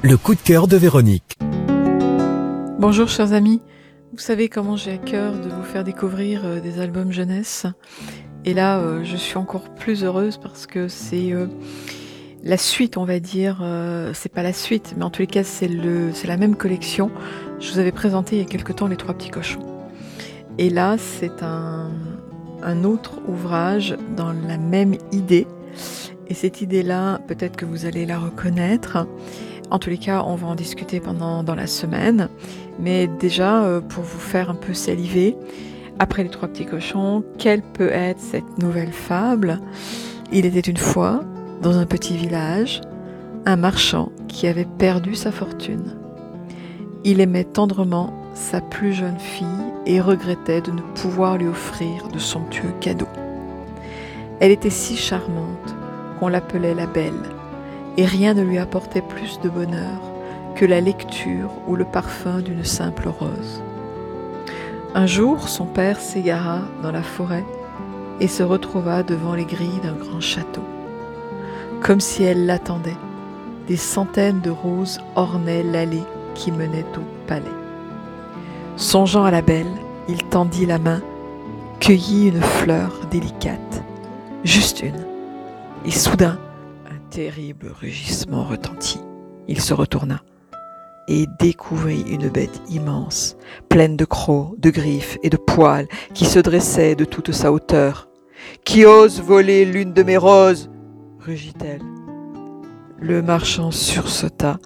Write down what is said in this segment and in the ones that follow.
Le coup de cœur de Véronique. Bonjour chers amis, vous savez comment j'ai à cœur de vous faire découvrir des albums jeunesse. Et là, je suis encore plus heureuse parce que c'est la suite, on va dire. C'est pas la suite, mais en tous les cas, c'est la même collection. Je vous avais présenté il y a quelque temps Les Trois Petits Cochons. Et là, c'est un autre ouvrage dans la même idée. Et cette idée-là, peut-être que vous allez la reconnaître. En tous les cas, on va en discuter dans la semaine. Mais déjà, pour vous faire un peu saliver, après Les Trois Petits Cochons, quelle peut être cette nouvelle fable ? Il était une fois, dans un petit village, un marchand qui avait perdu sa fortune. Il aimait tendrement sa plus jeune fille et regrettait de ne pouvoir lui offrir de somptueux cadeaux. Elle était si charmante qu'on l'appelait la Belle, et rien ne lui apportait plus de bonheur que la lecture ou le parfum d'une simple rose. Un jour, son père s'égara dans la forêt et se retrouva devant les grilles d'un grand château. Comme si elle l'attendait, des centaines de roses ornaient l'allée qui menait au palais. Songeant à la Belle, il tendit la main, cueillit une fleur délicate, juste une, et soudain, un terrible rugissement retentit. Il se retourna et découvrit une bête immense, pleine de crocs, de griffes et de poils, qui se dressait de toute sa hauteur. « Qui ose voler l'une de mes roses ?» rugit-elle. Le marchand sursauta.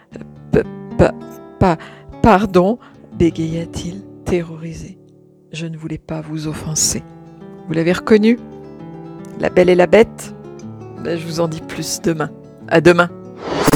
« Pardon » bégaya-t-il, terrorisé. « Je ne voulais pas vous offenser. Vous l'avez reconnue ? La Belle et la Bête ? Je vous en dis plus demain. À demain.